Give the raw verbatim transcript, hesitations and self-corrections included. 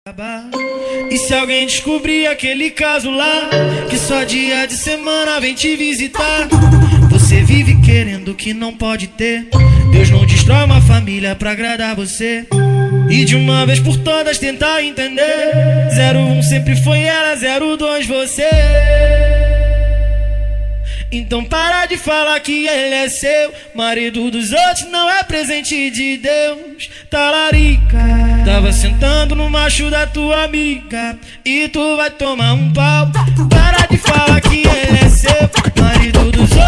E se alguém descobrir aquele caso lá, que só dia de semana vem te visitar, você vive querendo que não pode ter. Deus não destrói uma família pra agradar você. E de uma vez por todas tentar entender, zero um sempre foi ela, zero dois você. Então para de falar que ele é seu, marido dos outros não é presente de Deus. Talarica, tava sentando no macho da tua amiga e tu vai tomar um pau. Para de falar que ele é seu, marido dos outros